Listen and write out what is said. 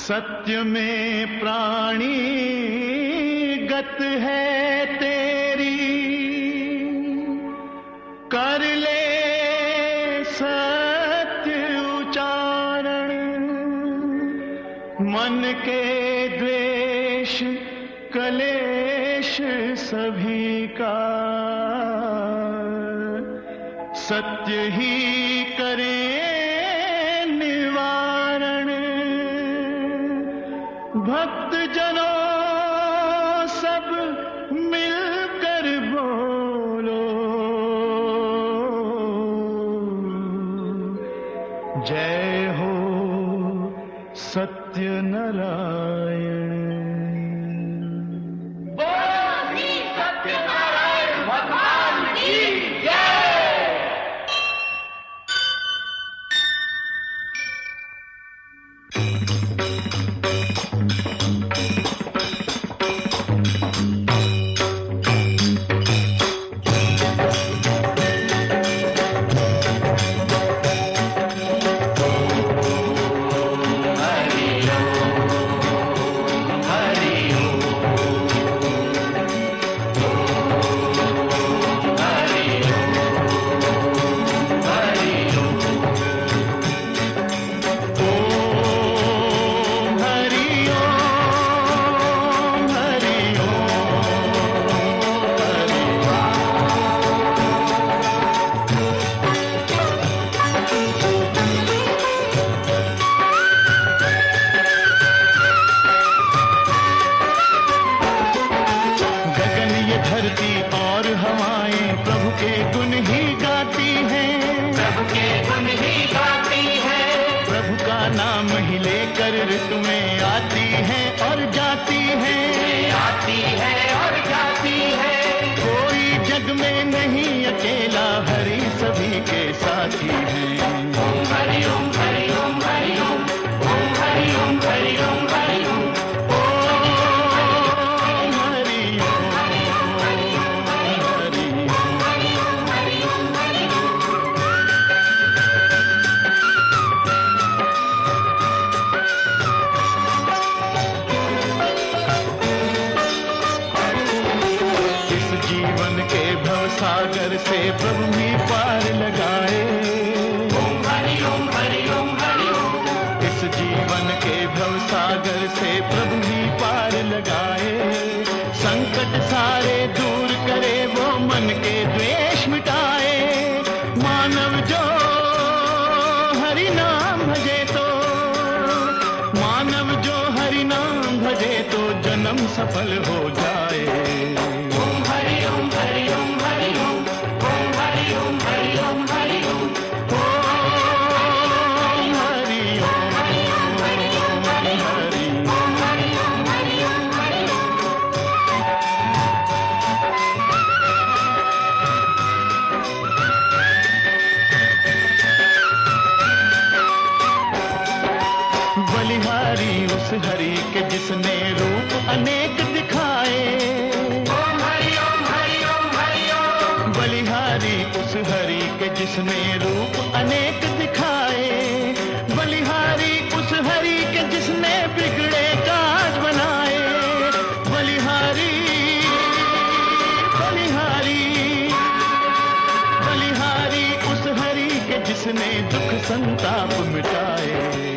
सत्य में प्राणी गत है तेरी, कर ले सत्य उच्चारण। मन के द्वेष कलेश सभी का सत्य ही करे निवारण। भक्त जनों सब मिलकर बोलो, जय हो सत्य नारायण। सत्यनारायण भगवान की जय। धरती और हवाएं प्रभु के गुण ही गाती हैं, प्रभु के गुण ही गाती है। प्रभु का नाम ही लेकर ऋतुएं आती हैं और जाती हैं, आती है और जाती है। कोई जग में नहीं अकेला, हरि सभी के साथी हैं। ओम हरि ओम हरि ओम हरि ओम, ओम हरि ओम हरि ओम हरि ओम। जीवन के भवसागर से प्रभु ही पार लगाए। ओम हरि ओम हरि ओम हरि ओम। इस जीवन के भवसागर से प्रभु ही पार लगाए। संकट सारे दूर करे, वो मन के द्वेष मिटाए। मानव जो हरि नाम भजे तो, मानव जो हरि नाम भजे तो जन्म सफल हो जाए। बलिहारी उस हरि के जिसने रूप अनेक दिखाए। ओम हरि ओम हरि ओम हरि ओम। बलिहारी उस हरि के जिसने रूप अनेक दिखाए। बलिहारी उस हरि के जिसने बिगड़े काज बनाए। बलिहारी बलिहारी बलिहारी उस हरि के जिसने दुख संताप मिटाए।